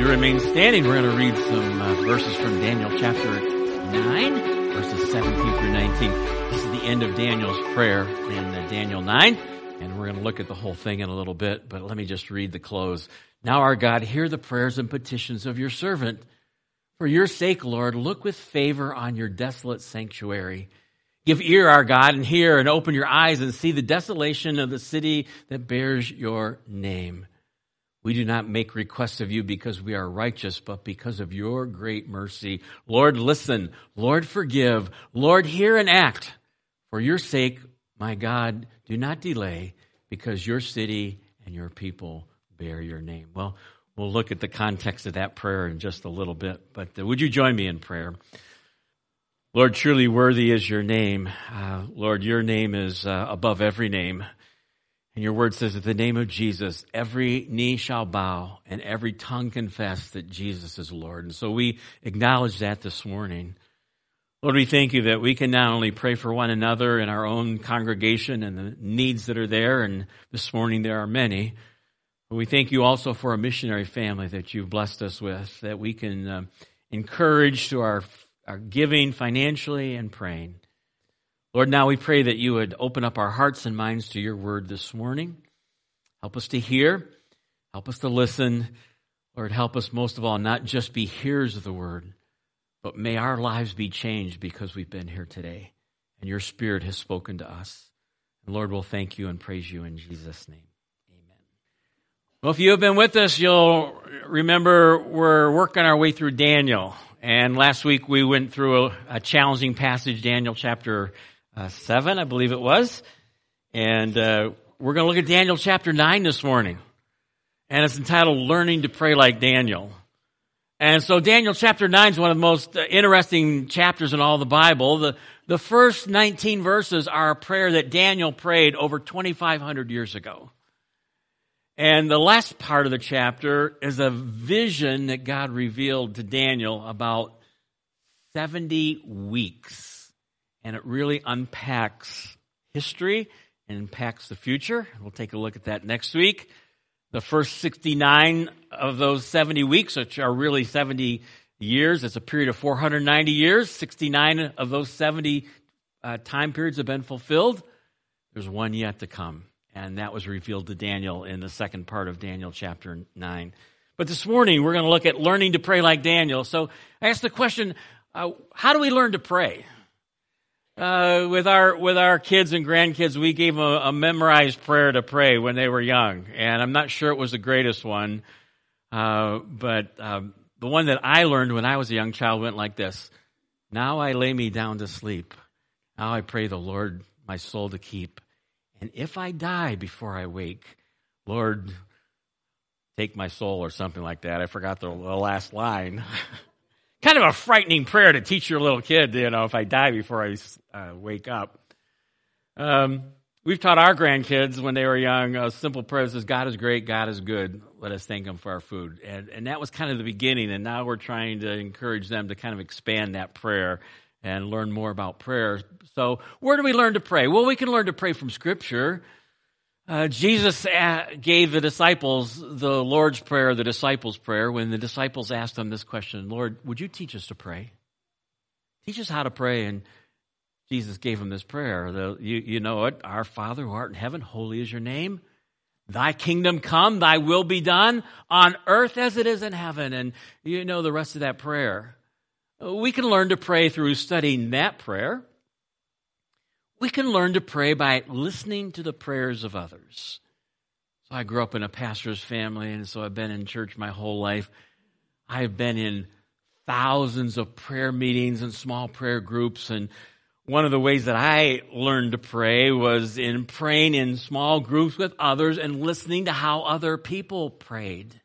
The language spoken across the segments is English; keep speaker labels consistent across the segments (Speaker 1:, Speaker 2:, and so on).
Speaker 1: you remain standing, we're going to read some verses from Daniel chapter 9, verses 17 through 19. This is the end of Daniel's prayer in Daniel 9, and we're going to look at the whole thing in a little bit, but let me just read the close. Now, our God, hear the prayers and petitions of your servant. For your sake, Lord, look with favor on your desolate sanctuary. Give ear, our God, and hear, and open your eyes and see the desolation of the city that bears your name. We do not make requests of you because we are righteous, but because of your great mercy. Lord, listen. Lord, forgive. Lord, hear and act. For your sake, my God, do not delay, because your city and your people bear your name. Well, we'll look at the context of that prayer in just a little bit, but would you join me in prayer? Lord, truly worthy is your name. Lord, your name is above every name. And your word says, at the name of Jesus, every knee shall bow and every tongue confess that Jesus is Lord. And so we acknowledge that this morning. Lord, we thank you that we can not only pray for one another in our own congregation and the needs that are there, and this morning there are many, but we thank you also for a missionary family that you've blessed us with, that we can encourage to our giving financially and praying. Lord, now we pray that you would open up our hearts and minds to your word this morning. Help us to hear. Help us to listen. Lord, help us most of all not just be hearers of the word, but may our lives be changed because we've been here today and your Spirit has spoken to us. And Lord, we'll thank you and praise you in Jesus' name. Amen. Well, if you have been with us, you'll remember we're working our way through Daniel. And last week we went through a challenging passage, Daniel chapter 7, I believe it was. And we're going to look at Daniel chapter 9 this morning. And it's entitled, Learning to Pray Like Daniel. And so Daniel chapter 9 is one of the most interesting chapters in all the Bible. The first 19 verses are a prayer that Daniel prayed over 2,500 years ago. And the last part of the chapter is a vision that God revealed to Daniel about 70 weeks. And it really unpacks history and unpacks the future. We'll take a look at that next week. The first 69 of those 70 weeks, which are really 70 years, it's a period of 490 years. 69 of those 70 time periods have been fulfilled. There's one yet to come. And that was revealed to Daniel in the second part of Daniel chapter 9. But this morning, we're going to look at learning to pray like Daniel. So I asked the question, how do we learn to pray? With our kids and grandkids, we gave them a memorized prayer to pray when they were young. And I'm not sure it was the greatest one. But the one that I learned when I was a young child went like this. Now I lay me down to sleep. Now I pray the Lord my soul to keep. And if I die before I wake, Lord, take my soul, or something like that. I forgot the last line. Kind of a frightening prayer to teach your little kid, if I die before I wake up. We've taught our grandkids when they were young a simple prayer that says, God is great, God is good. Let us thank him for our food. And that was kind of the beginning, and now we're trying to encourage them to kind of expand that prayer and learn more about prayer. So where do we learn to pray? Well, we can learn to pray from Scripture. Jesus gave the disciples the Lord's Prayer, the disciples' prayer, when the disciples asked him this question, Lord, would you teach us to pray? Teach us how to pray. And Jesus gave him this prayer. You know it. Our Father who art in heaven, holy is your name. Thy kingdom come, thy will be done on earth as it is in heaven. And you know the rest of that prayer. We can learn to pray through studying that prayer. We can learn to pray by listening to the prayers of others. So I grew up in a pastor's family, and so I've been in church my whole life. I've been in thousands of prayer meetings and small prayer groups, and one of the ways that I learned to pray was in praying in small groups with others and listening to how other people prayed.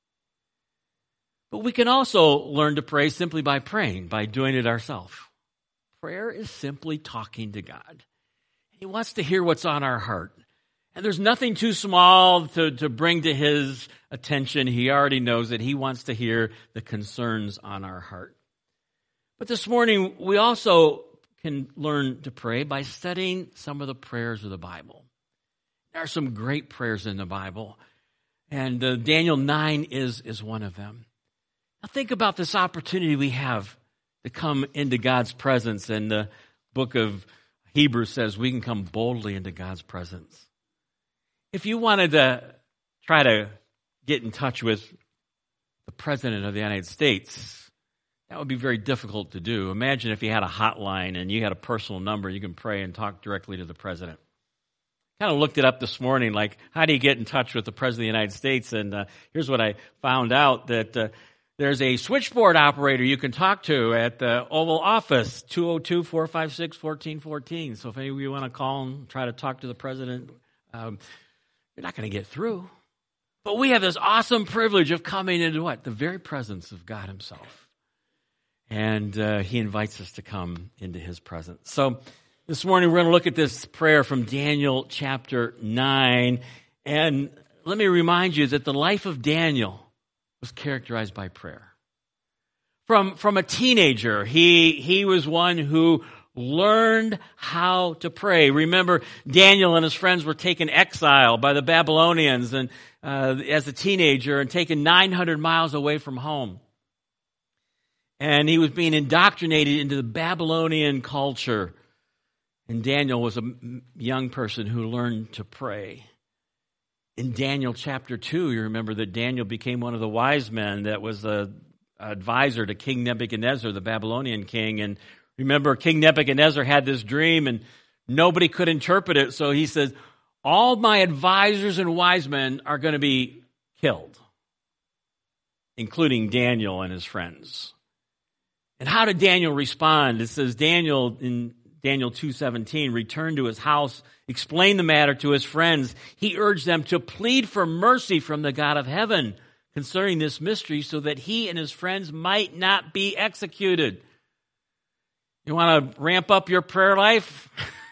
Speaker 1: But we can also learn to pray simply by praying, by doing it ourselves. Prayer is simply talking to God. He wants to hear what's on our heart. And there's nothing too small to bring to his attention. He already knows that he wants to hear the concerns on our heart. But this morning, we also can learn to pray by studying some of the prayers of the Bible. There are some great prayers in the Bible, and Daniel 9 is one of them. Now think about this opportunity we have to come into God's presence. And the book of Hebrews says we can come boldly into God's presence. If you wanted to try to get in touch with the President of the United States, that would be very difficult to do. Imagine if you had a hotline and you had a personal number, you can pray and talk directly to the President. Kind of looked it up this morning, like how do you get in touch with the President of the United States? And here's what I found out, that there's a switchboard operator you can talk to at the Oval Office, 202-456-1414. So if any of you want to call and try to talk to the President, you're not going to get through. But we have this awesome privilege of coming into what? The very presence of God himself. And he invites us to come into his presence. So this morning we're going to look at this prayer from Daniel chapter 9. And let me remind you that the life of Daniel was characterized by prayer. From a teenager, he was one who learned how to pray. Remember, Daniel and his friends were taken exile by the Babylonians and as a teenager and taken 900 miles away from home. And he was being indoctrinated into the Babylonian culture. And Daniel was a young person who learned to pray. In Daniel chapter 2, you remember that Daniel became one of the wise men that was an advisor to King Nebuchadnezzar, the Babylonian king. And remember, King Nebuchadnezzar had this dream and nobody could interpret it. So he says, all my advisors and wise men are going to be killed, including Daniel and his friends. And how did Daniel respond? It says Daniel in Daniel 2:17 returned to his house, explained the matter to his friends. He urged them to plead for mercy from the God of heaven concerning this mystery so that he and his friends might not be executed. You want to ramp up your prayer life?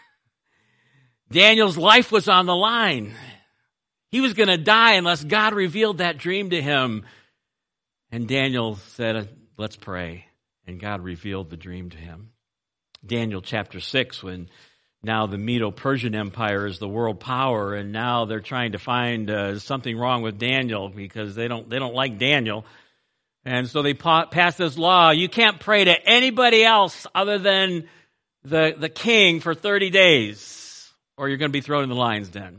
Speaker 1: Daniel's life was on the line. He was going to die unless God revealed that dream to him. And Daniel said, let's pray. And God revealed the dream to him. Daniel chapter 6, when now the Medo-Persian Empire is the world power, and now they're trying to find something wrong with Daniel because they don't like Daniel. And so they pass this law. You can't pray to anybody else other than the king for 30 days, or you're going to be thrown in the lion's den.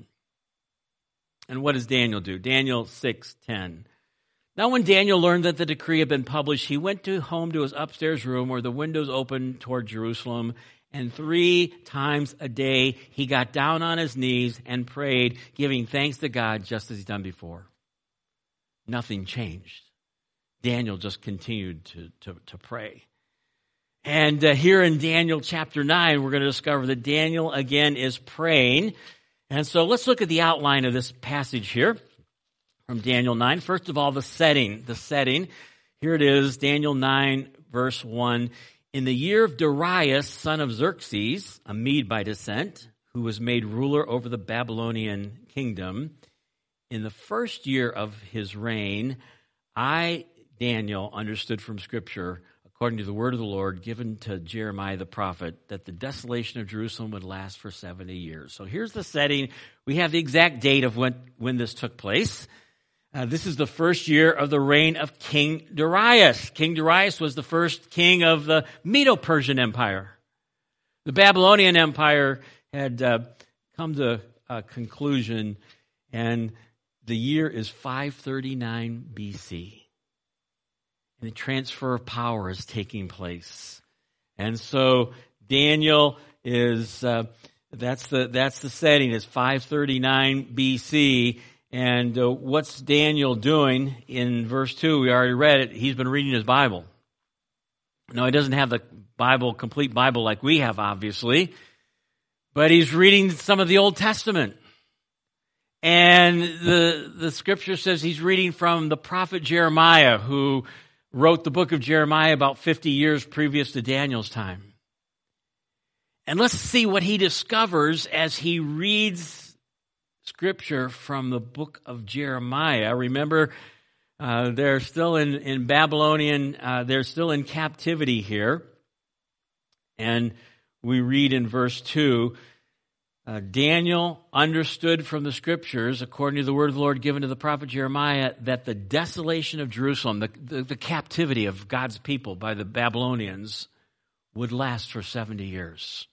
Speaker 1: And what does Daniel do? Daniel 6:10. Now when Daniel learned that the decree had been published, he went home to his upstairs room where the windows opened toward Jerusalem, and 3 times a day he got down on his knees and prayed, giving thanks to God just as he'd done before. Nothing changed. Daniel just continued to pray. And here in Daniel chapter 9, we're going to discover that Daniel again is praying. And so let's look at the outline of this passage here from Daniel 9. First of all, the setting. Here it is, Daniel 9, verse 1. In the year of Darius, son of Xerxes, a Mede by descent, who was made ruler over the Babylonian kingdom, in the first year of his reign, I, Daniel, understood from Scripture, according to the word of the Lord given to Jeremiah the prophet, that the desolation of Jerusalem would last for 70 years. So here's the setting. We have the exact date of when this took place. This is the first year of the reign of King Darius. King Darius was the first king of the Medo-Persian Empire. The Babylonian Empire had come to a conclusion, and the year is 539 BC. And the transfer of power is taking place. And so Daniel is, that's the setting, is 539 BC. And what's Daniel doing in verse 2? We already read it. He's been reading his Bible. No, he doesn't have the Bible, complete Bible like we have, obviously. But he's reading some of the Old Testament. And the scripture says he's reading from the prophet Jeremiah, who wrote the book of Jeremiah about 50 years previous to Daniel's time. And let's see what he discovers as he reads Scripture from the book of Jeremiah. Remember, they're still in Babylonian, they're still in captivity here. And we read in verse 2, Daniel understood from the Scriptures, according to the word of the Lord given to the prophet Jeremiah, that the desolation of Jerusalem, the captivity of God's people by the Babylonians, would last for 70 years.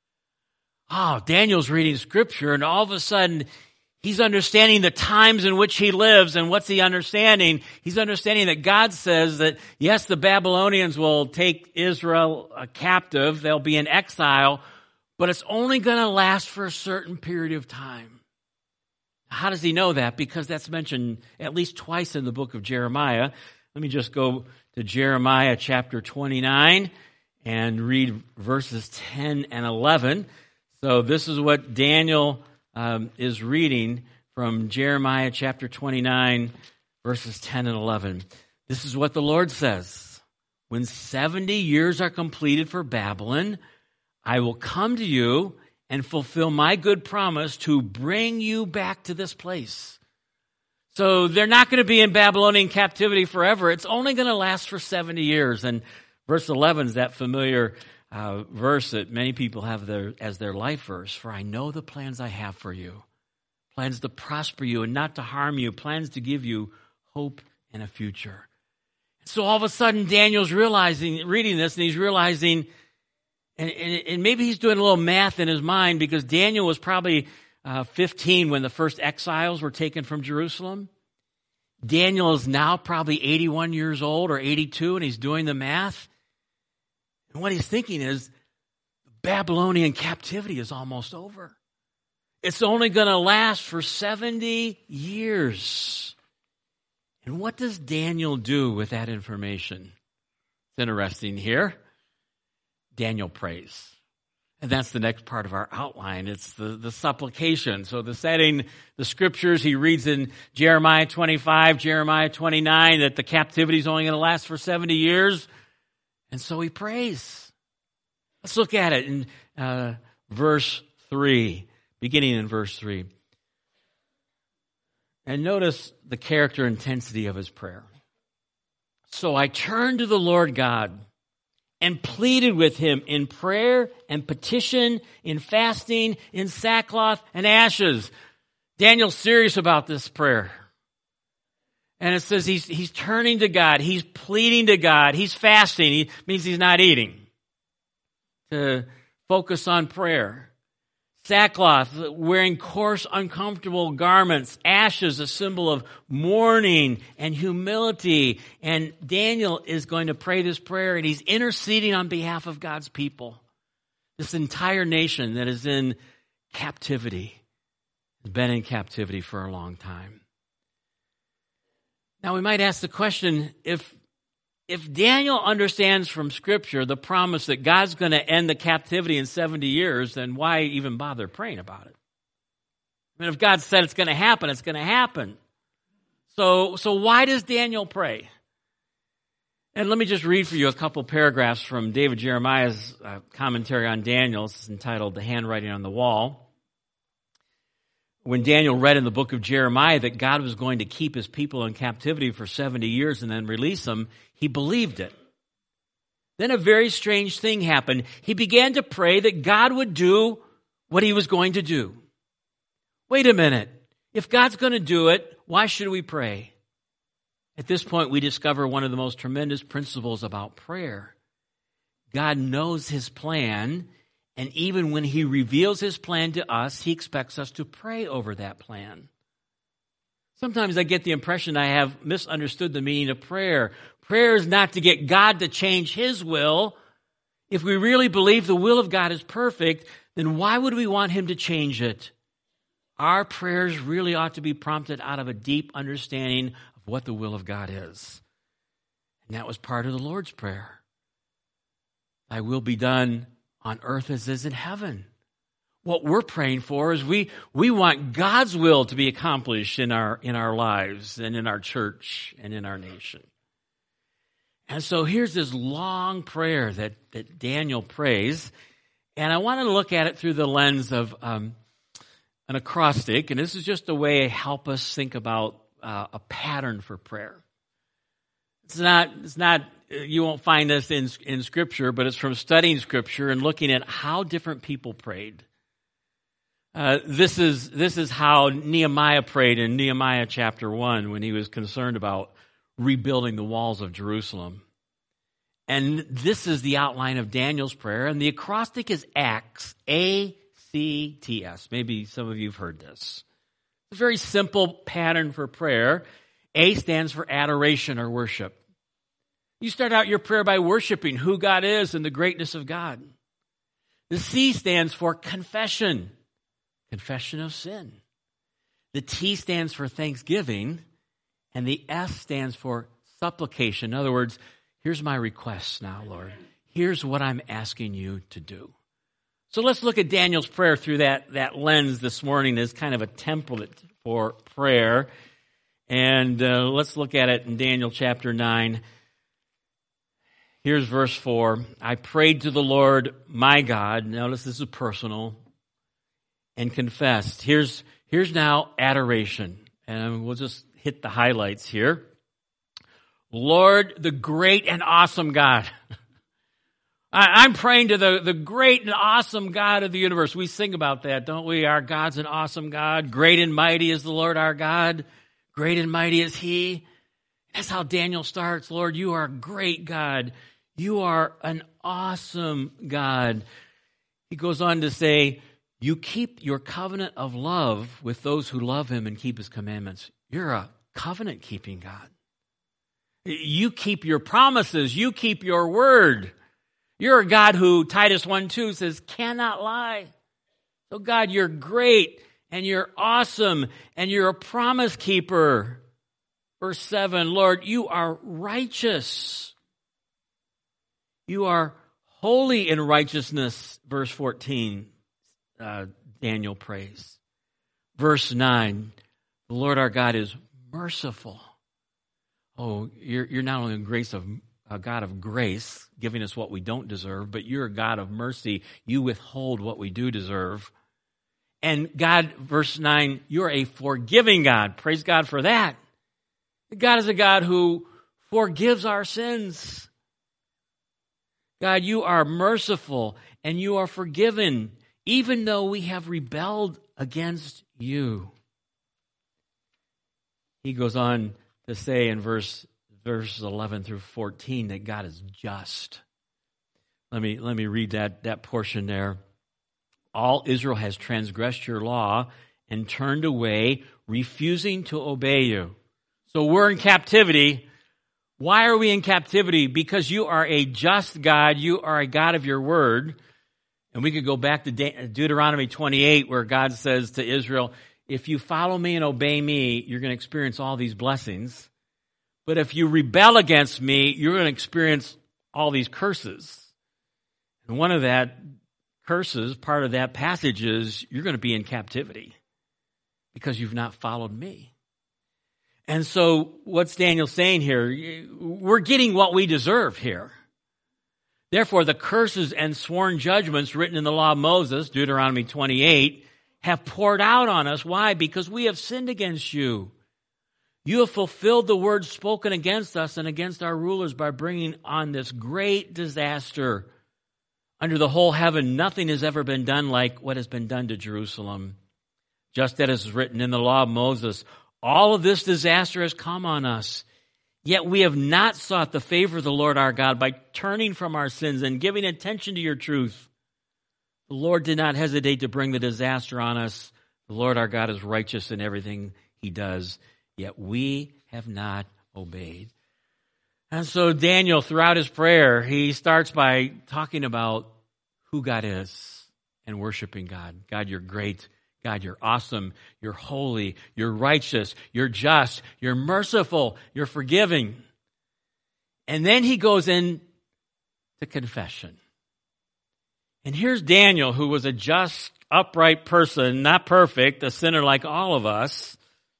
Speaker 1: Oh, Daniel's reading Scripture, and all of a sudden, he's understanding the times in which he lives, and what's he understanding? He's understanding that God says that, yes, the Babylonians will take Israel captive, they'll be in exile, but it's only going to last for a certain period of time. How does he know that? Because that's mentioned at least twice in the book of Jeremiah. Let me just go to Jeremiah chapter 29 and read verses 10 and 11. So this is what Daniel is reading from Jeremiah chapter 29, verses 10 and 11. This is what the Lord says. When 70 years are completed for Babylon, I will come to you and fulfill my good promise to bring you back to this place. So they're not going to be in Babylonian captivity forever. It's only going to last for 70 years. And verse 11 is that familiar verse that many people have as their life verse. For I know the plans I have for you. Plans to prosper you and not to harm you. Plans to give you hope and a future. So all of a sudden Daniel's reading this, and he's realizing, and maybe he's doing a little math in his mind, because Daniel was probably 15 when the first exiles were taken from Jerusalem. Daniel is now probably 81 years old or 82, and he's doing the math. And what he's thinking is, Babylonian captivity is almost over. It's only going to last for 70 years. And what does Daniel do with that information? It's interesting here. Daniel prays. And that's the next part of our outline. It's the supplication. So the setting, the Scriptures, he reads in Jeremiah 25, Jeremiah 29, that the captivity is only going to last for 70 years. And so he prays. Let's look at it in verse 3, beginning in verse 3. And notice the character intensity of his prayer. So I turned to the Lord God and pleaded with him in prayer and petition, in fasting, in sackcloth and ashes. Daniel's serious about this prayer. And it says he's turning to God. He's pleading to God. He's fasting. He means he's not eating. To focus on prayer. Sackcloth, wearing coarse, uncomfortable garments. Ashes, a symbol of mourning and humility. And Daniel is going to pray this prayer, and he's interceding on behalf of God's people. This entire nation that is in captivity, has been in captivity for a long time. Now we might ask the question, if Daniel understands from Scripture the promise that God's going to end the captivity in 70 years, then why even bother praying about it? I mean, if God said it's going to happen, it's going to happen. So why does Daniel pray? And let me just read for you a couple paragraphs from David Jeremiah's commentary on Daniel. It's entitled The Handwriting on the Wall. When Daniel read in the book of Jeremiah that God was going to keep his people in captivity for 70 years and then release them, he believed it. Then a very strange thing happened. He began to pray that God would do what he was going to do. Wait a minute. If God's going to do it, why should we pray? At this point, we discover one of the most tremendous principles about prayer. God knows his plan, and even when he reveals his plan to us, he expects us to pray over that plan. Sometimes I get the impression I have misunderstood the meaning of prayer. Prayer is not to get God to change his will. If we really believe the will of God is perfect, then why would we want him to change it? Our prayers really ought to be prompted out of a deep understanding of what the will of God is. And that was part of the Lord's Prayer. Thy will be done on earth as is in heaven. What we're praying for is we want God's will to be accomplished in our lives and in our church and in our nation. And so here's this long prayer that Daniel prays, and I want to look at it through the lens of an acrostic, and this is just a way to help us think about a pattern for prayer. It's not. You won't find this in Scripture, but it's from studying Scripture and looking at how different people prayed. This is how Nehemiah prayed in Nehemiah chapter 1 when he was concerned about rebuilding the walls of Jerusalem. And this is the outline of Daniel's prayer, and the acrostic is ACTS, A-C-T-S. Maybe some of you have heard this. It's a very simple pattern for prayer. A stands for adoration or worship. You start out your prayer by worshiping who God is and the greatness of God. The C stands for confession, confession of sin. The T stands for thanksgiving, and the S stands for supplication. In other words, here's my request now, Lord. Here's what I'm asking you to do. So let's look at Daniel's prayer through that lens this morning as kind of a template for prayer. And let's look at it in Daniel chapter 9. Here's verse 4. I prayed to the Lord my God. Notice this is personal. And confessed. Here's now adoration. And we'll just hit the highlights here. Lord, the great and awesome God. I'm praying to the great and awesome God of the universe. We sing about that, don't we? Our God's an awesome God. Great and mighty is the Lord our God. Great and mighty is He. That's how Daniel starts. Lord, you are a great God. You are an awesome God. He goes on to say, you keep your covenant of love with those who love Him and keep His commandments. You're a covenant-keeping God. You keep your promises. You keep your word. You're a God who, Titus 1:2 says, cannot lie. So God, you're great and you're awesome and you're a promise keeper. Verse 7, Lord, you are righteous. You are holy in righteousness. Verse 14, Daniel prays. Verse 9, the Lord our God is merciful. Oh, you're not only a God of grace, giving us what we don't deserve, but you're a God of mercy. You withhold what we do deserve. And God, verse 9, you're a forgiving God. Praise God for that. God is a God who forgives our sins. God, you are merciful and you are forgiven, even though we have rebelled against you. He goes on to say in verses 11 through 14 that God is just. Let me read that portion there. All Israel has transgressed your law and turned away, refusing to obey you. So we're in captivity. Why are we in captivity? Because you are a just God. You are a God of your word. And we could go back to Deuteronomy 28 where God says to Israel, if you follow me and obey me, you're going to experience all these blessings. But if you rebel against me, you're going to experience all these curses. And one of that curses, part of that passage is you're going to be in captivity because you've not followed me. And so what's Daniel saying here? We're getting what we deserve here. Therefore, the curses and sworn judgments written in the law of Moses, Deuteronomy 28, have poured out on us. Why? Because we have sinned against you. You have fulfilled the words spoken against us and against our rulers by bringing on this great disaster. Under the whole heaven, nothing has ever been done like what has been done to Jerusalem. Just as is written in the law of Moses, all of this disaster has come on us. Yet we have not sought the favor of the Lord our God by turning from our sins and giving attention to your truth. The Lord did not hesitate to bring the disaster on us. The Lord our God is righteous in everything He does. Yet we have not obeyed. And so Daniel, throughout his prayer, he starts by talking about who God is and worshiping God. God, you're great. God, you're awesome. You're holy. You're righteous. You're just. You're merciful. You're forgiving. And then he goes in to confession. And here's Daniel, who was a just, upright person, not perfect, a sinner like all of us.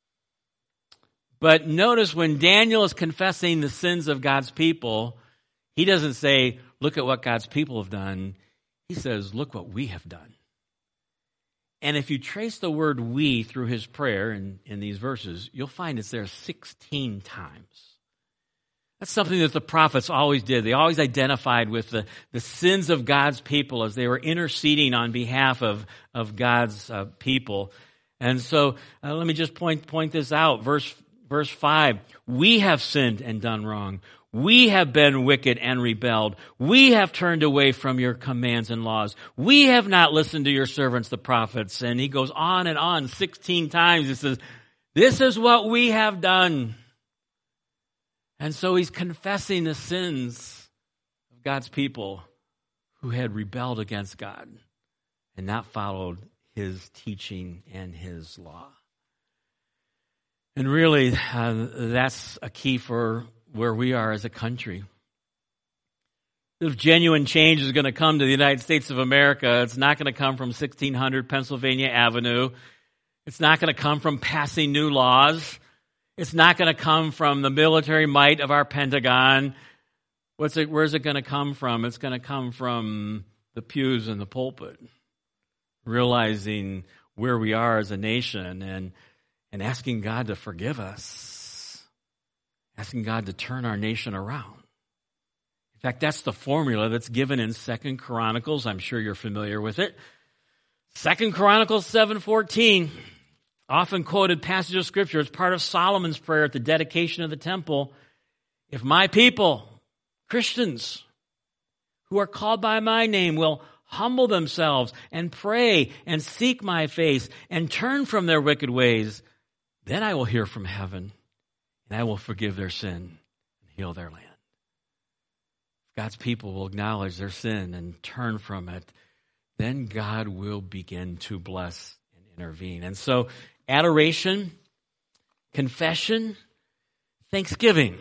Speaker 1: But notice when Daniel is confessing the sins of God's people, he doesn't say, look at what God's people have done. He says, look what we have done. And if you trace the word we through his prayer in these verses, you'll find it's there 16 times. That's something that the prophets always did. They always identified with the sins of God's people as they were interceding on behalf of God's people. And so let me just point this out. Verse 5, we have sinned and done wrong. We have been wicked and rebelled. We have turned away from your commands and laws. We have not listened to your servants, the prophets. And he goes on 16 times. He says, this is what we have done. And so he's confessing the sins of God's people who had rebelled against God and not followed his teaching and his law. And really, that's a key for where we are as a country. If genuine change is going to come to the United States of America, it's not going to come from 1600 Pennsylvania Avenue. It's not going to come from passing new laws. It's not going to come from the military might of our Pentagon. Where's it going to come from? It's going to come from the pews and the pulpit, realizing where we are as a nation and asking God to forgive us, asking God to turn our nation around. In fact, that's the formula that's given in 2 Chronicles. I'm sure you're familiar with it. 2 Chronicles 7:14, often quoted passage of Scripture. It's part of Solomon's prayer at the dedication of the temple. If my people, Christians, who are called by my name, will humble themselves and pray and seek my face and turn from their wicked ways, then I will hear from heaven and I will forgive their sin and heal their land. If God's people will acknowledge their sin and turn from it, then God will begin to bless and intervene. And so, adoration, confession, thanksgiving.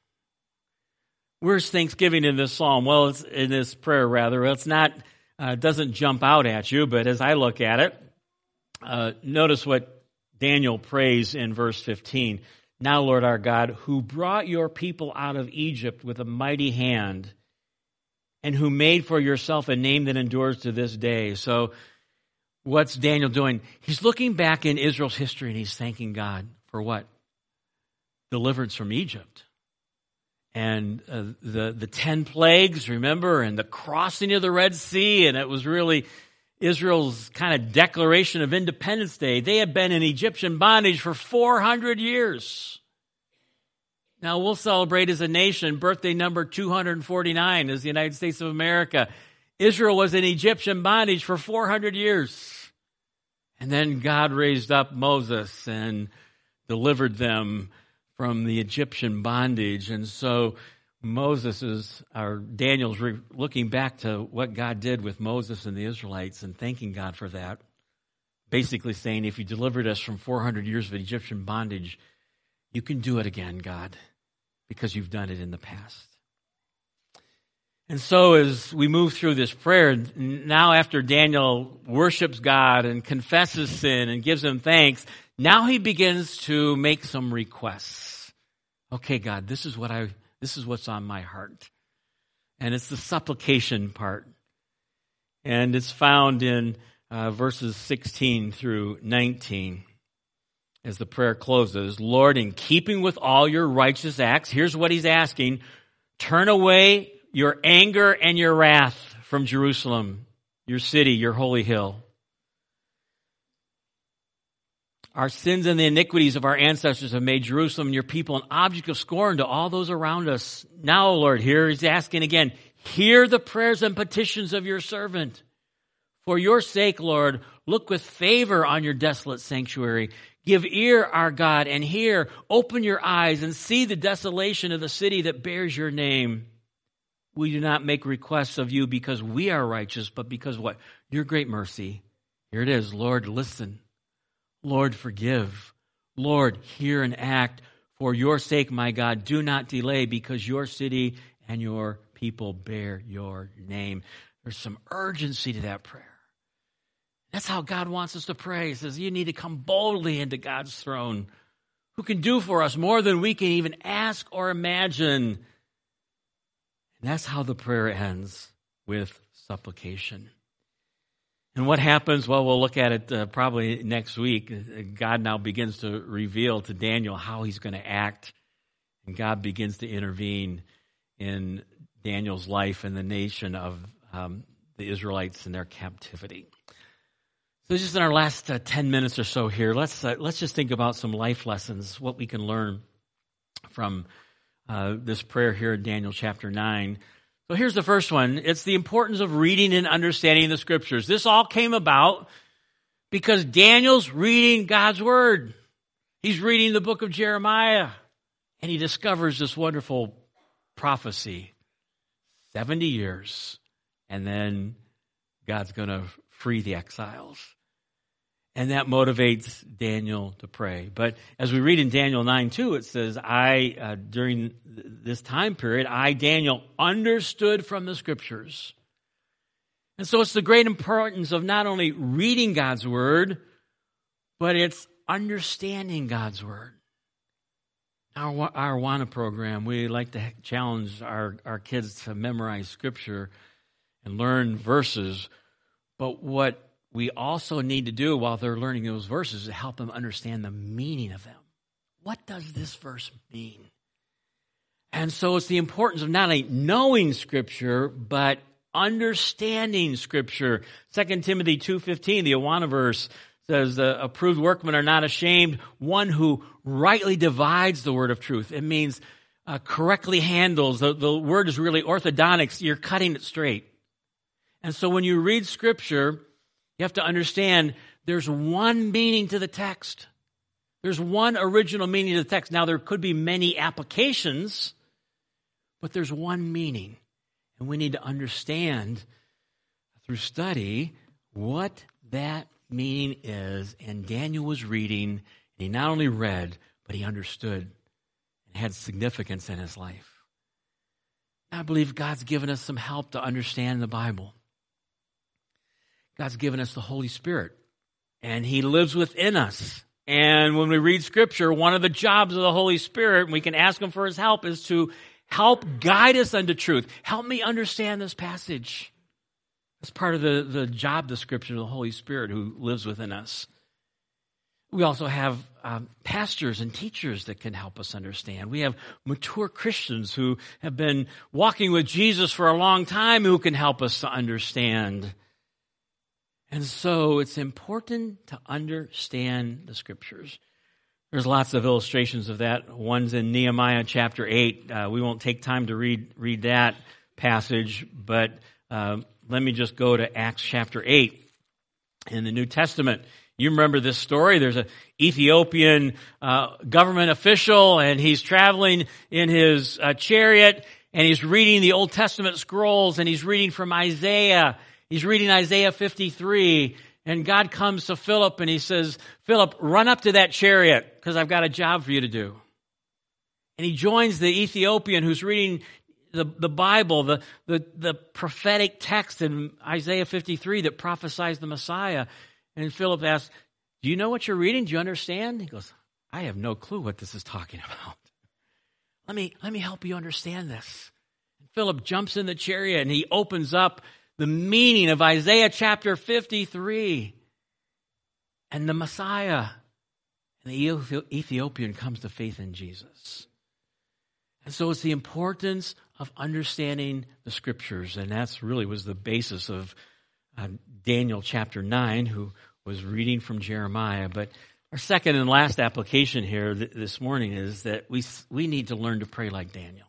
Speaker 1: Where's thanksgiving in this psalm? Well, it's in this prayer, rather. Well, it's not, it doesn't jump out at you, but as I look at it, notice what Daniel prays in verse 15. Now, Lord our God, who brought your people out of Egypt with a mighty hand, and who made for yourself a name that endures to this day. So, what's Daniel doing? He's looking back in Israel's history and he's thanking God for what? Deliverance from Egypt. And the 10 plagues, remember, and the crossing of the Red Sea, and it was really Israel's kind of declaration of Independence Day. They had been in Egyptian bondage for 400 years. Now, we'll celebrate as a nation birthday number 249 as the United States of America. Israel was in Egyptian bondage for 400 years. And then God raised up Moses and delivered them from the Egyptian bondage. And so Daniel's looking back to what God did with Moses and the Israelites and thanking God for that. Basically saying, if you delivered us from 400 years of Egyptian bondage, you can do it again, God, because you've done it in the past. And so as we move through this prayer, now after Daniel worships God and confesses sin and gives him thanks, now he begins to make some requests. Okay, God, this is what's on my heart. And it's the supplication part. And it's found in verses 16 through 19. As the prayer closes, Lord, in keeping with all your righteous acts, here's what he's asking: turn away your anger and your wrath from Jerusalem, your city, your holy hill. Our sins and the iniquities of our ancestors have made Jerusalem and your people an object of scorn to all those around us. Now, Lord, here he's asking again, hear the prayers and petitions of your servant. For your sake, Lord, look with favor on your desolate sanctuary. Give ear, our God, and hear. Open your eyes and see the desolation of the city that bears your name. We do not make requests of you because we are righteous, but because what? Your great mercy. Here it is. Lord, listen. Lord, forgive. Lord, hear and act. For your sake, my God, do not delay, because your city and your people bear your name. There's some urgency to that prayer. That's how God wants us to pray. He says, you need to come boldly into God's throne, who can do for us more than we can even ask or imagine. And that's how the prayer ends, with supplication. And what happens? Well, we'll look at it probably next week. God now begins to reveal to Daniel how he's going to act. And God begins to intervene in Daniel's life and the nation of the Israelites in their captivity. So just in our last 10 minutes or so here, let's just think about some life lessons, what we can learn from this prayer here in Daniel chapter 9. So here's the first one. It's the importance of reading and understanding the Scriptures. This all came about because Daniel's reading God's Word. He's reading the book of Jeremiah, and he discovers this wonderful prophecy. 70 years, and then God's going to free the exiles. And that motivates Daniel to pray. But as we read in Daniel 9:2, it says, during this time period, I, Daniel, understood from the Scriptures. And so it's the great importance of not only reading God's Word, but it's understanding God's Word. Our Awana program, we like to challenge our kids to memorize Scripture and learn verses. But what we also need to do while they're learning those verses is to help them understand the meaning of them. What does this verse mean? And so it's the importance of not only knowing Scripture, but understanding Scripture. 2 Timothy 2:15, the Awana verse, says, approved workmen are not ashamed, one who rightly divides the word of truth. It means correctly handles. The word is really orthodontics. You're cutting it straight. And so when you read Scripture, you have to understand there's one meaning to the text. There's one original meaning to the text. Now, there could be many applications, but there's one meaning. And we need to understand through study what that meaning is. And Daniel was reading, and he not only read, but he understood and had significance in his life. I believe God's given us some help to understand the Bible. God's given us the Holy Spirit, and He lives within us. And when we read Scripture, one of the jobs of the Holy Spirit, and we can ask Him for His help, is to help guide us unto truth. Help me understand this passage. That's part of the job description of the Holy Spirit who lives within us. We also have pastors and teachers that can help us understand. We have mature Christians who have been walking with Jesus for a long time who can help us to understand. And so it's important to understand the Scriptures. There's lots of illustrations of that. One's in Nehemiah chapter 8. We won't take time to read that passage, but let me just go to Acts chapter 8 in the New Testament. You remember this story. There's an Ethiopian government official, and he's traveling in his chariot, and he's reading the Old Testament scrolls, and he's reading from Isaiah. He's reading Isaiah 53, and God comes to Philip, and he says, Philip, run up to that chariot, because I've got a job for you to do. And he joins the Ethiopian who's reading the Bible, the prophetic text in Isaiah 53 that prophesies the Messiah. And Philip asks, do you know what you're reading? Do you understand? He goes, I have no clue what this is talking about. Let me help you understand this. And Philip jumps in the chariot and he opens up the meaning of Isaiah chapter 53 and the Messiah. And the Ethiopian comes to faith in Jesus. And so it's the importance of understanding the Scriptures. And that's really was the basis of Daniel chapter 9, who was reading from Jeremiah. But our second and last application here this morning is that we need to learn to pray like Daniel.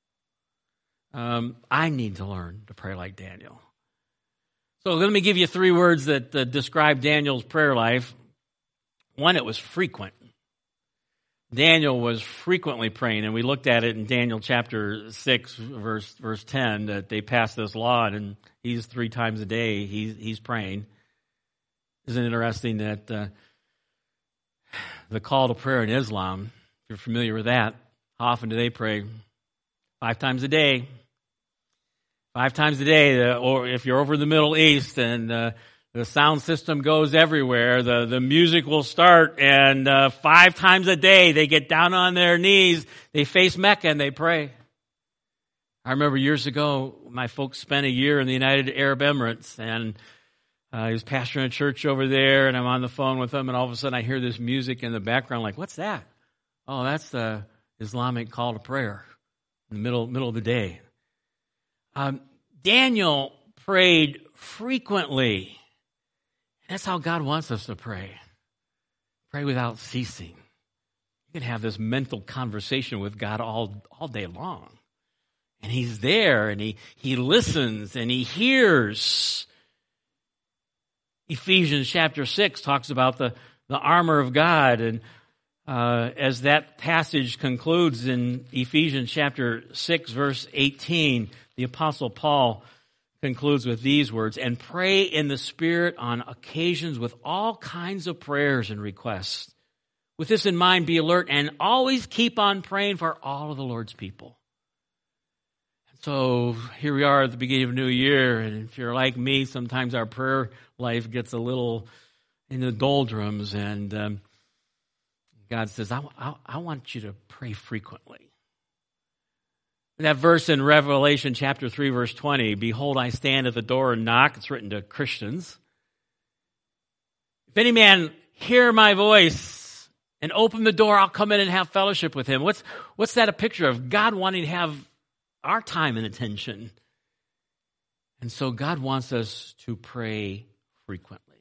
Speaker 1: I need to learn to pray like Daniel. So let me give you 3 words that describe Daniel's prayer life. One, it was frequent. Daniel was frequently praying, and we looked at it in Daniel chapter 6, verse 10, that they passed this law, and he's 3 times a day, he's praying. Isn't it interesting that the call to prayer in Islam, if you're familiar with that, how often do they pray? 5 times a day. 5 times a day, or if you're over in the Middle East and the sound system goes everywhere, the music will start, and 5 times a day they get down on their knees, they face Mecca and they pray. I remember years ago, my folks spent a year in the United Arab Emirates, and he was pastoring a church over there, and I'm on the phone with him, and all of a sudden I hear this music in the background, like, what's that? Oh, that's the Islamic call to prayer in the middle of the day. Daniel prayed frequently. That's how God wants us to pray. Pray without ceasing. You can have this mental conversation with God all day long. And he's there, and he listens, and he hears. Ephesians chapter 6 talks about the armor of God, and as that passage concludes in Ephesians chapter 6, verse 18, the Apostle Paul concludes with these words, "And pray in the Spirit on occasions with all kinds of prayers and requests. With this in mind, be alert and always keep on praying for all of the Lord's people." So here we are at the beginning of a new year, and if you're like me, sometimes our prayer life gets a little in the doldrums, and God says, I want you to pray frequently. That verse in Revelation chapter 3, verse 20, "Behold, I stand at the door and knock." It's written to Christians. "If any man hear my voice and open the door, I'll come in and have fellowship with him." What's that a picture of? God wanting to have our time and attention. And so God wants us to pray frequently.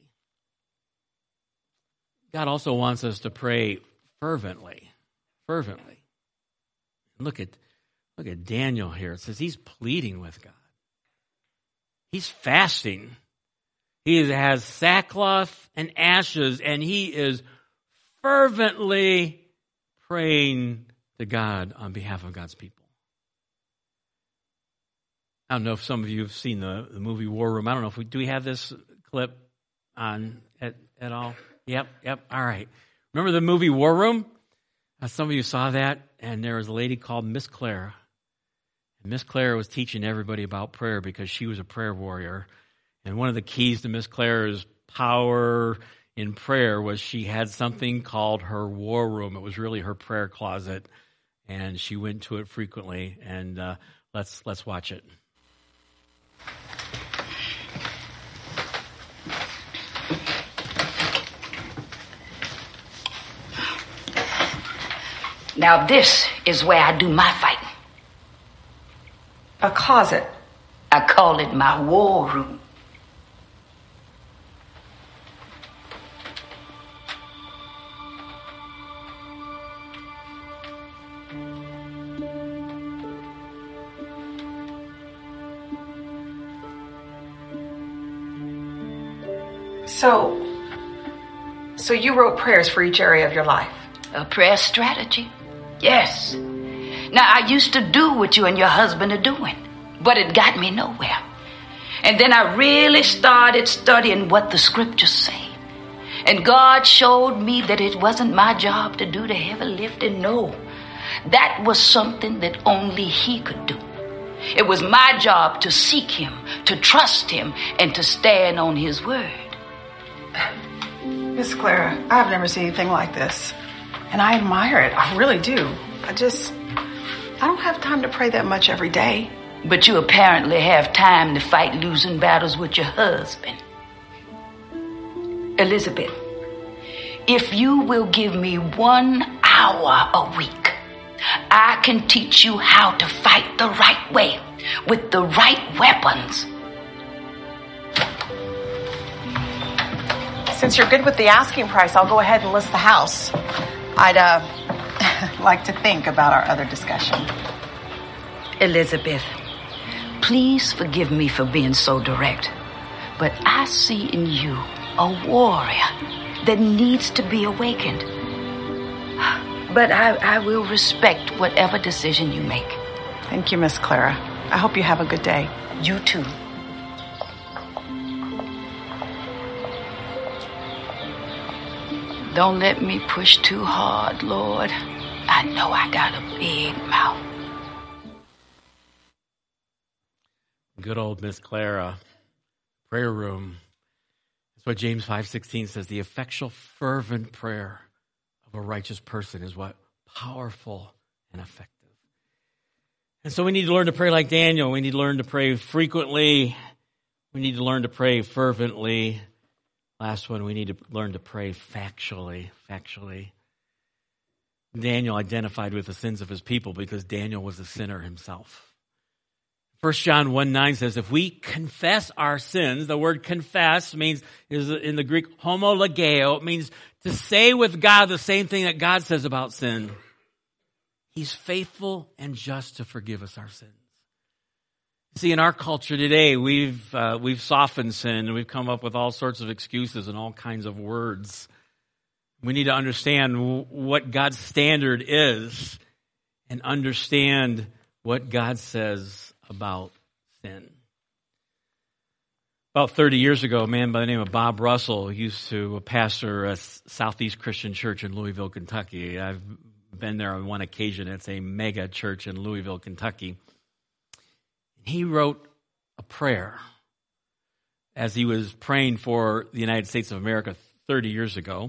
Speaker 1: God also wants us to pray fervently. Fervently. Look at Daniel here. It says he's pleading with God. He's fasting. He has sackcloth and ashes, and he is fervently praying to God on behalf of God's people. I don't know if some of you have seen the movie War Room. I don't know do we have this clip on at all? Yep. All right. Remember the movie War Room? Some of you saw that, and there was a lady called Miss Clara. And Miss Clara was teaching everybody about prayer because she was a prayer warrior. And one of the keys to Miss Clara's power in prayer was she had something called her war room. It was really her prayer closet, and she went to it frequently. And let's watch it.
Speaker 2: Now this is where I do my fighting.
Speaker 3: A closet.
Speaker 2: I call it my war room.
Speaker 3: So you wrote prayers for each area of your life?
Speaker 2: A prayer strategy? Yes. Now, I used to do what you and your husband are doing, but it got me nowhere. And then I really started studying what the scriptures say. And God showed me that it wasn't my job to do the heavy lifting. No, that was something that only He could do. It was my job to seek Him, to trust Him, and to stand on His word.
Speaker 3: Miss Clara, I've never seen anything like this. And I admire it. I really do. I don't have time to pray that much every day.
Speaker 2: But you apparently have time to fight losing battles with your husband. Elizabeth, if you will give me 1 hour a week, I can teach you how to fight the right way with the right weapons.
Speaker 3: Since you're good with the asking price, I'll go ahead and list the house. I'd like to think about our other discussion.
Speaker 2: Elizabeth, please forgive me for being so direct, but I see in you a warrior that needs to be awakened. But I will respect whatever decision you make.
Speaker 3: Thank you, Miss Clara. I hope you have a good day.
Speaker 2: You too. Don't let me push too hard, Lord. I know I got a big mouth.
Speaker 1: Good old Miss Clara. Prayer room. That's what James 5:16 says. The effectual, fervent prayer of a righteous person is what? Powerful and effective. And so we need to learn to pray like Daniel. We need to learn to pray frequently. We need to learn to pray fervently. Last one, we need to learn to pray factually. Daniel identified with the sins of his people because Daniel was a sinner himself. 1 John 1:9 says, if we confess our sins, the word confess is in the Greek homologeo. It means to say with God the same thing that God says about sin. He's faithful and just to forgive us our sins. See, in our culture today, we've softened sin and we've come up with all sorts of excuses and all kinds of words. We need to understand what God's standard is and understand what God says about sin. About 30 years ago, a man by the name of Bob Russell used to pastor a Southeast Christian church in Louisville, Kentucky. I've been there on one occasion. It's a mega church in Louisville, Kentucky. He wrote a prayer as he was praying for the United States of America 30 years ago.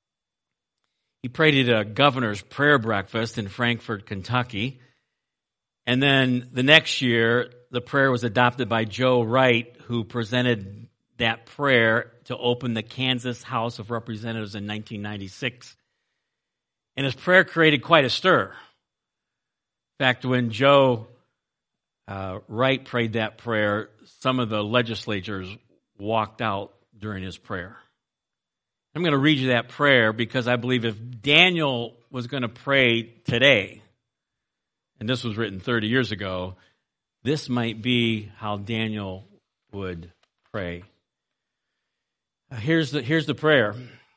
Speaker 1: He prayed at a governor's prayer breakfast in Frankfort, Kentucky. And then the next year, the prayer was adopted by Joe Wright, who presented that prayer to open the Kansas House of Representatives in 1996. And his prayer created quite a stir. In fact, when Joe Wright prayed that prayer, some of the legislators walked out during his prayer. I'm going to read you that prayer because I believe if Daniel was going to pray today, and this was written 30 years ago, this might be how Daniel would pray. Here's the prayer.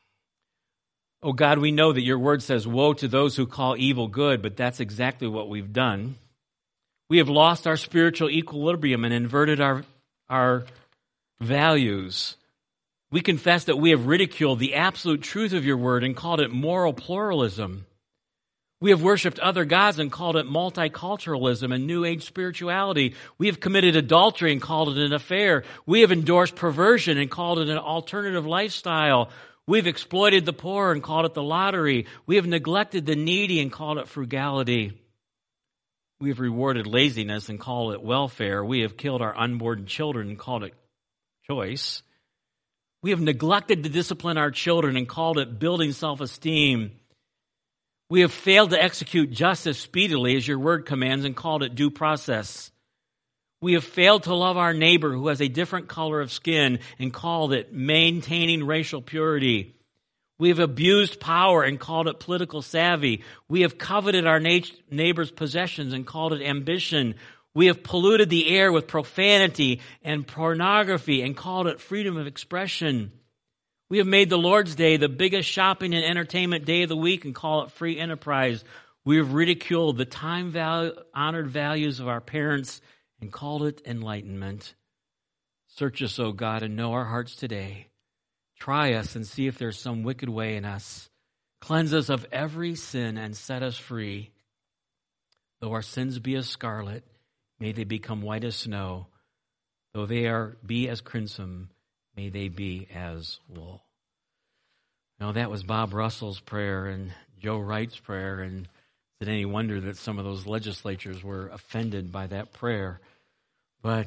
Speaker 1: Oh God, we know that your word says, woe to those who call evil good, but that's exactly what we've done. We have lost our spiritual equilibrium and inverted our values. We confess that we have ridiculed the absolute truth of your word and called it moral pluralism. We have worshipped other gods and called it multiculturalism and New Age spirituality. We have committed adultery and called it an affair. We have endorsed perversion and called it an alternative lifestyle. We've exploited the poor and called it the lottery. We have neglected the needy and called it frugality. We have rewarded laziness and called it welfare. We have killed our unborn children and called it choice. We have neglected to discipline our children and called it building self-esteem. We have failed to execute justice speedily as your word commands and called it due process. We have failed to love our neighbor who has a different color of skin and called it maintaining racial purity. We have abused power and called it political savvy. We have coveted our neighbor's possessions and called it ambition. We have polluted the air with profanity and pornography and called it freedom of expression. We have made the Lord's Day the biggest shopping and entertainment day of the week and call it free enterprise. We have ridiculed the time-honored values of our parents and called it enlightenment. Search us, O God, and know our hearts today. Try us and see if there's some wicked way in us. Cleanse us of every sin and set us free. Though our sins be as scarlet, may they become white as snow. Though they be as crimson, may they be as wool. Now, that was Bob Russell's prayer and Joe Wright's prayer, and is it any wonder that some of those legislatures were offended by that prayer? But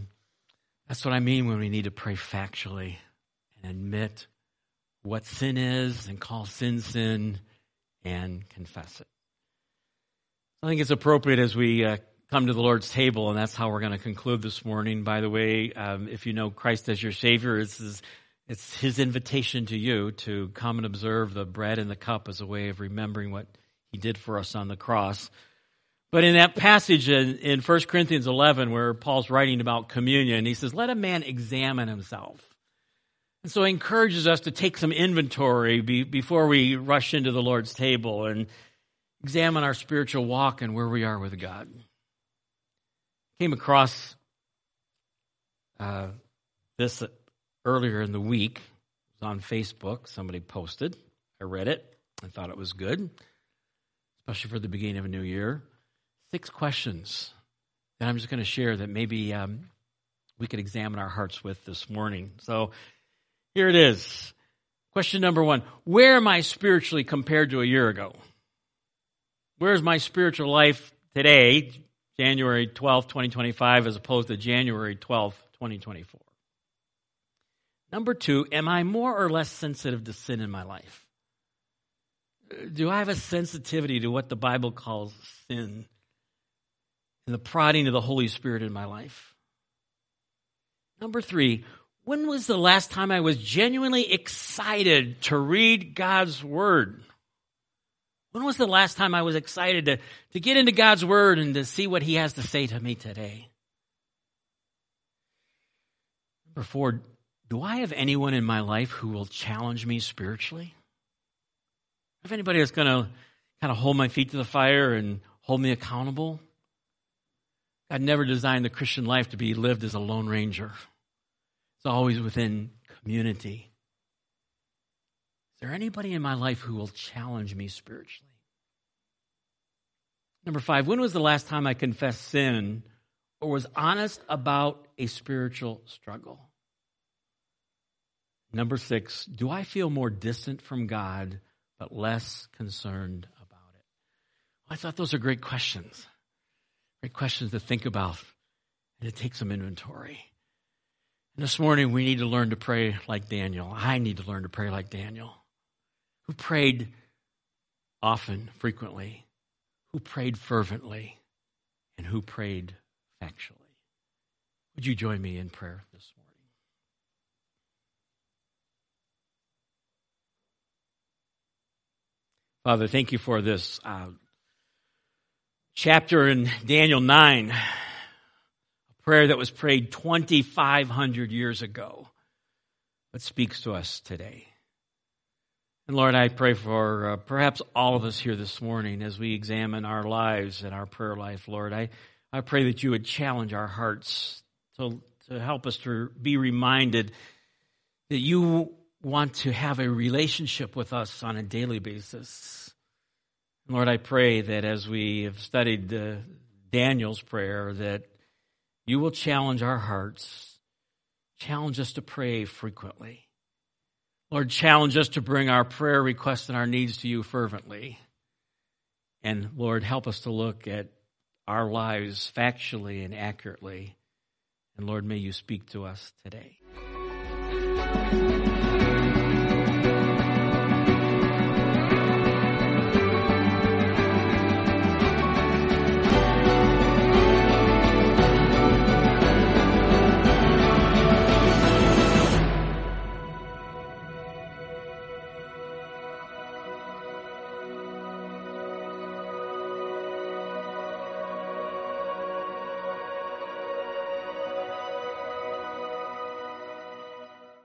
Speaker 1: that's what I mean when we need to pray factually and admit what sin is and call sin and confess it. I think it's appropriate as we come to the Lord's table, and that's how we're going to conclude this morning. By the way, if you know Christ as your Savior, it's His invitation to you to come and observe the bread and the cup as a way of remembering what He did for us on the cross. But in that passage in 1 Corinthians 11, where Paul's writing about communion, he says, let a man examine himself. And so he encourages us to take some inventory before we rush into the Lord's table and examine our spiritual walk and where we are with God. Came across this earlier in the week. It was on Facebook. Somebody posted. I read it. I thought it was good, especially for the beginning of a new year. 6 questions that I'm just going to share that maybe we could examine our hearts with this morning. So here it is. Question number 1. Where am I spiritually compared to a year ago? Where's my spiritual life today, January 12th, 2025, as opposed to January 12th, 2024? Number 2, am I more or less sensitive to sin in my life? Do I have a sensitivity to what the Bible calls sin and the prodding of the Holy Spirit in my life? Number 3, when was the last time I was genuinely excited to read God's Word? When was the last time I was excited to get into God's Word and to see what He has to say to me today? Number 4, do I have anyone in my life who will challenge me spiritually? If anybody that's going to kind of hold my feet to the fire and hold me accountable? God never designed the Christian life to be lived as a lone ranger. It's always within community. Is there anybody in my life who will challenge me spiritually? Number 5, when was the last time I confessed sin or was honest about a spiritual struggle? Number 6, do I feel more distant from God but less concerned about it? Well, I thought those are great questions. Great questions to think about and to take some inventory. And this morning we need to learn to pray like Daniel. I need to learn to pray like Daniel, who prayed often, frequently, who prayed fervently, and who prayed factually. Would you join me in prayer this morning? Father, thank you for this chapter in Daniel 9, a prayer that was prayed 2,500 years ago, but speaks to us today. And Lord, I pray for perhaps all of us here this morning as we examine our lives and our prayer life, Lord. I pray that you would challenge our hearts to help us to be reminded that you want to have a relationship with us on a daily basis. Lord, I pray that as we have studied Daniel's prayer, that you will challenge our hearts, challenge us to pray frequently. Lord, challenge us to bring our prayer requests and our needs to you fervently. And Lord, help us to look at our lives factually and accurately. And Lord, may you speak to us today.